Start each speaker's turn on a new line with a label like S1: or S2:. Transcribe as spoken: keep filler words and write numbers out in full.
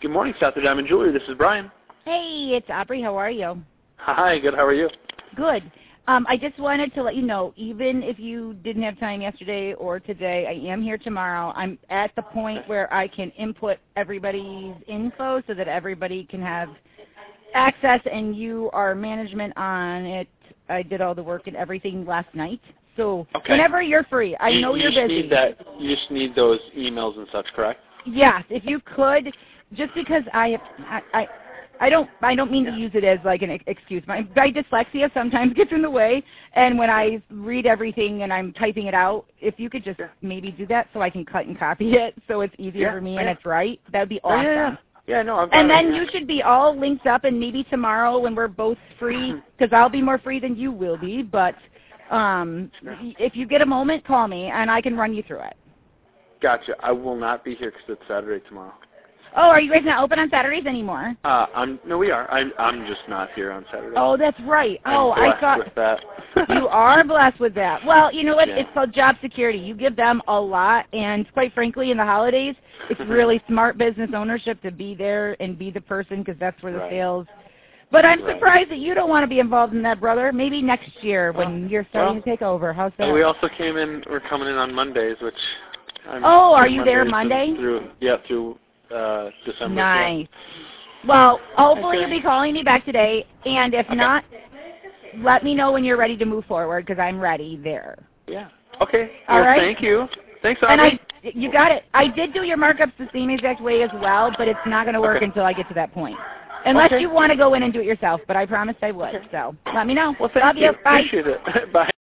S1: Good morning, South of Diamond Jewelry. This is Brian.
S2: Hey, it's Aubrey. How are you?
S1: Hi, good. How are you?
S2: Good. Um, I just wanted to let you know, even if you didn't have time yesterday or today, I am here tomorrow. I'm at the point where I can input everybody's info so that everybody can have access, and you are management on it. I did all the work and everything last night. So
S1: okay.
S2: Whenever you're free, I
S1: you,
S2: know
S1: you
S2: you're
S1: just
S2: busy.
S1: Need that, you just need those emails and such, correct?
S2: Yes, if you could, just because I have, I, I, I don't, I don't mean to use it as like an excuse. My, my dyslexia sometimes gets in the way, and when I read everything and I'm typing it out, if you could just maybe do that so I can cut and copy it so it's easier
S1: yeah,
S2: for me
S1: yeah.
S2: and it's right, that would be
S1: Oh,
S2: awesome.
S1: yeah, yeah. Yeah, no, I've got
S2: And then
S1: it, yeah.
S2: you should be all linked up, and maybe tomorrow when we're both free, because I'll be more free than you will be, but um, if you get a moment, call me, and I can run you through it.
S1: Gotcha. I will not be here because it's Saturday tomorrow.
S2: Oh, are you guys not open on Saturdays anymore?
S1: Uh, I'm no, we are. I'm I'm just not here on Saturday.
S2: Oh, that's right. Oh,
S1: I'm blessed
S2: I thought
S1: with that.
S2: you are blessed with that. Well, you know what?
S1: Yeah.
S2: It's called job security. You give them a lot, and quite frankly, in the holidays, it's really smart business ownership to be there and be the person, because that's where the
S1: right.
S2: sales. But I'm
S1: right.
S2: surprised that you don't want to be involved in that, brother. Maybe next year when
S1: well,
S2: you're starting
S1: well,
S2: to take over. How's that?
S1: And we also came in. We're coming in on Mondays, which. I'm
S2: oh, are you
S1: Mondays
S2: there Monday?
S1: Through yeah, through uh, December.
S2: Nice. Yeah. Well, hopefully
S1: okay.
S2: you'll be calling me back today, and if
S1: okay.
S2: not, let me know when you're ready to move forward, because I'm ready there.
S1: Yeah. Okay.
S2: All
S1: well,
S2: right.
S1: Thank you. Thanks, Aubrey.
S2: And I, you got it. I did do your markups the same exact way as well, but it's not going to work
S1: okay.
S2: until I get to that point. Unless
S1: okay.
S2: you want to go in and do it yourself, but I promised I would.
S1: Okay.
S2: So let me know.
S1: Well, thank
S2: Love
S1: you.
S2: you. Bye.
S1: Appreciate it. Bye.